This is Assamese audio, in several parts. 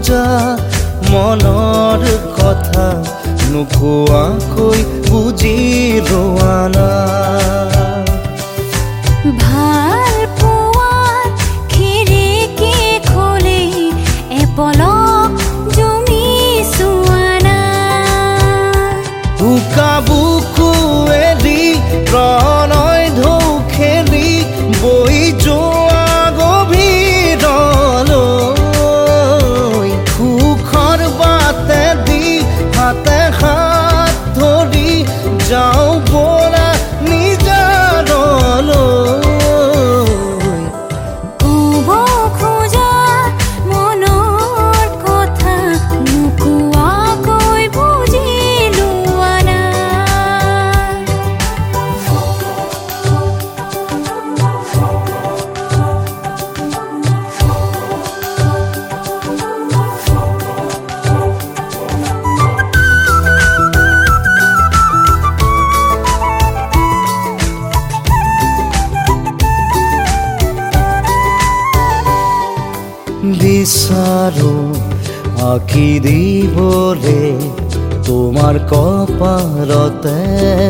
খোজা মনৰ কথা নোকোৱাকৈ বুজি লোৱা না ভাল পোৱাৰ খিৰিকী খুলি এপলক জুমি চোৱা না বোকা বুকুৱেদি প্ৰণয় ঢৌ খেলি বৈ যোৱা গভীৰলৈ সুখৰ বাটেদি হাতে হাত ধৰি যাওঁ ব'লা নিজানলৈ ক'ব খোজা মনৰ কথা নোকোৱাকৈ বুজি লোৱা না বিচাৰো আঁকি দিবলে তোমাৰ কপালতে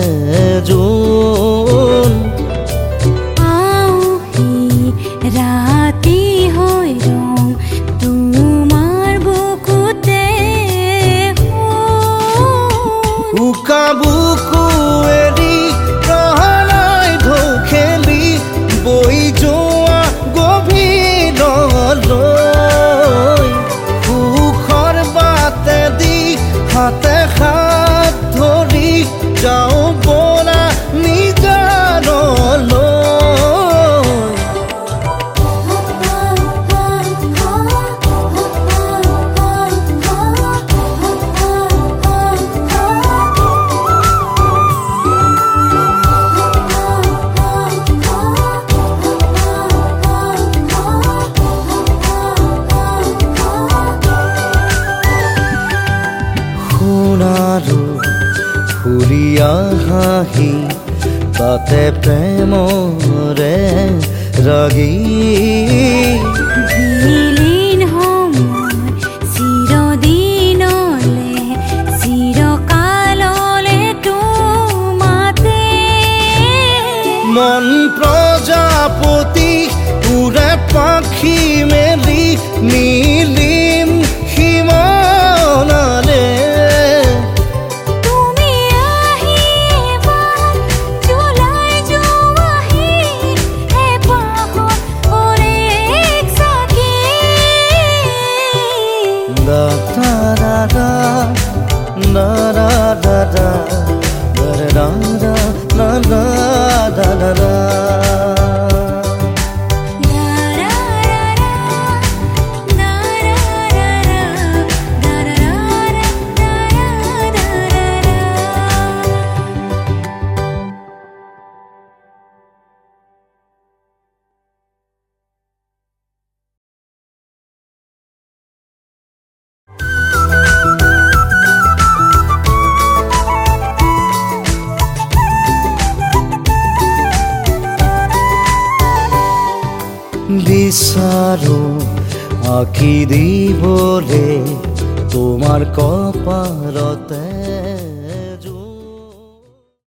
জোন আউহি ৰাতি হৈ ৰং তোমাৰ বুকুতে উকা বুকুৱেদি প্ৰহলাই ঢৌ খেলি বৈ যোৱা গভীৰলৈ সুখৰ বাটেদি হাতে হাত ধৰি যাওঁ ব'লা নিজানলৈ সোণাৰু ফুৰিয়া হাঁহি তাতে প্ৰেমৰে ৰাগী বিলীন সময় চিৰদিনলে চিৰকাললে তোমাতে মন প্ৰজাপতি উৰে পাখি মেলি নীলিম সীমানালে তুমি আহিবা জুলাই যোৱাহি এপাহত অৰেক চাকি da da da da da da da da da da da da da da da বিচাৰো আঁকি দিবলে তোমাৰ কপালতে